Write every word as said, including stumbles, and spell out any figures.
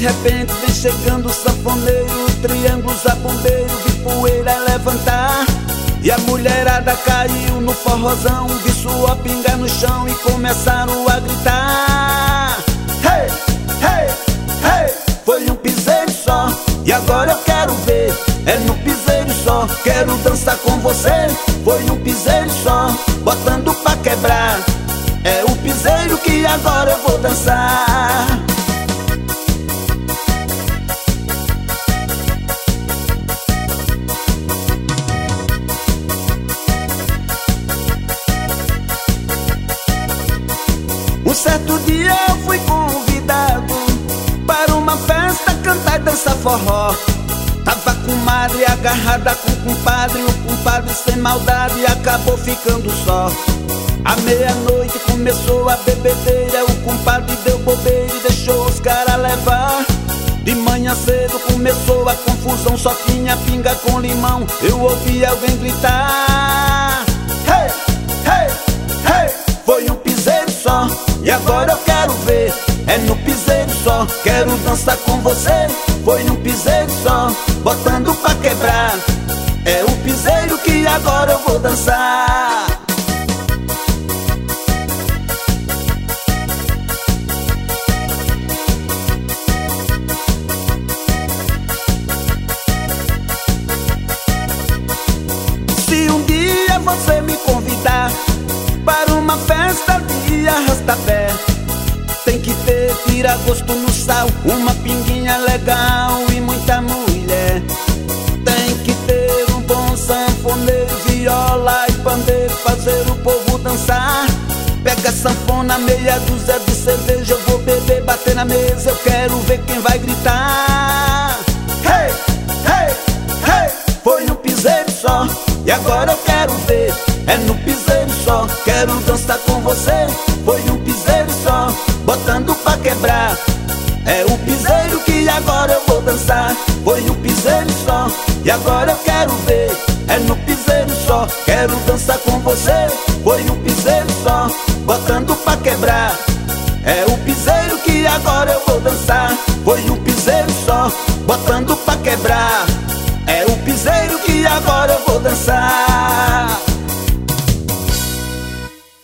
repente vem chegando o sanfoneiro, triângulo, zabumbeiro, vi poeira levantar. E a mulherada caiu no forrozão, vi sua pinga no chão e começaram a gritar. Hey, hey, hey, foi um piseiro só, e agora eu quero ver, é no piseiro só, quero dançar com você. Foi um piseiro só, botando pra quebrar, é o piseiro que agora eu vou dançar. Um certo dia eu fui convidado para uma festa, cantar e dançar forró. Tava com madre agarrada com o compadre, o compadre sem maldade acabou ficando só. À meia-noite começou a bebedeira, o compadre deu bobeira e deixou os caras levar. De manhã cedo começou a confusão, só tinha pinga com limão, eu ouvi alguém gritar. Hey, hey, hey, foi um piseiro só, e agora eu quero ver, é no piseiro só, quero dançar com você. Foi um piseiro só, botando pra quebrar, é o piseiro que agora eu vou dançar. Se um dia você me convidar para uma festa de arrasta-pé, tem que ter tira-gosto no sal, uma pinguinha legal e muita mulher. Tem que ter um bom sanfoneiro, viola e pandeiro, fazer o povo dançar. Pega a sanfona, meia dúzia de cerveja, eu vou beber, bater na mesa, eu quero ver quem vai gritar. Hey, hey, hey, foi um piseiro só, e agora eu quero ver, é no piseiro só, quero dançar com você. Foi um piseiro só, botando pra quebrar, é o piseiro que agora eu vou dançar. Foi um piseiro só, e agora eu quero ver, é no piseiro só, quero dançar com você. Foi um piseiro só, botando pra quebrar,